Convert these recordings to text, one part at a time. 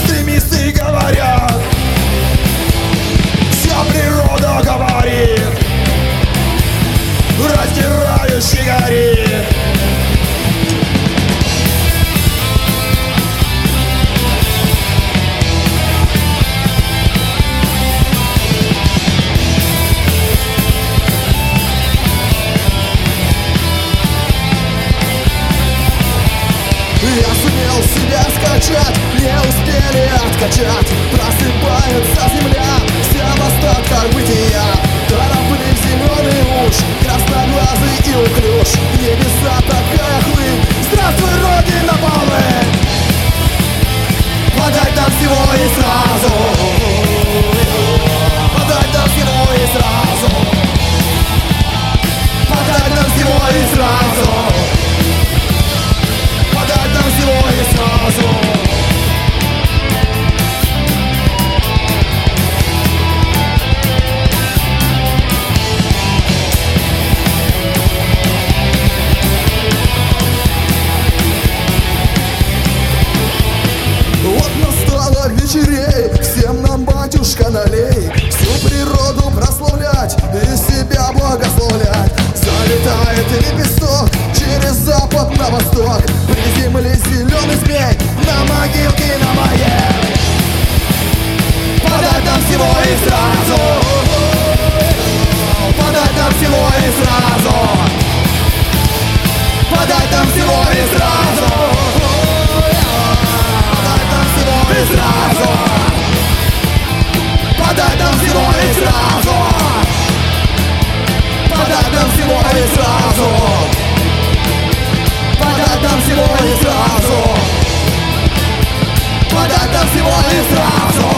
экстремисты говорят, вся природа говорит, раздирающий горит. Я сумел себя скачать, не успели откачать. Просыпается земля, вся в остатках бытия. Тороплив зеленый уж, красноглазый и уклюж. Небеса такая хлынь, здравствуй, Родина, полы. Подай нам всего и сразу, подай нам всего и сразу, подай нам всего и сразу, подай нам всего и сразу. Вот настало вечерей, всем нам, батюшка, налей. Всю природу прославлять и себя благословлять. Залетает лепесток через запад на восток. Приземлись зеленый змей на могилке на моей. Подай нам всего и сразу, подай нам всего и сразу, подай нам всего и сразу, подай нам всего и сразу, подай нам всего и сразу, подай нам всего и сразу, подай нам всего и сразу, подай нам всего и сразу.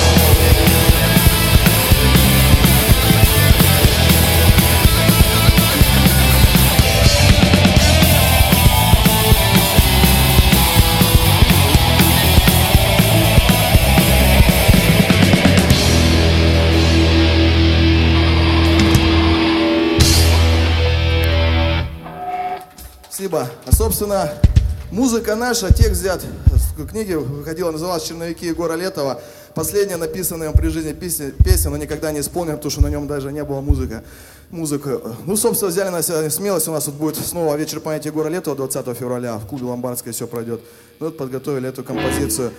Спасибо. А, собственно, музыка наша, текст взят с книги, выходила, называлась «Черновики Егора Летова». Последняя написанная при жизни песня, но никогда не исполнена, потому что на нем даже не было музыки. Ну, собственно, взяли на себя смелость. У нас тут будет снова вечер памяти Егора Летова 20 февраля в клубе «Ломбардская» все пройдет. Вот подготовили эту композицию.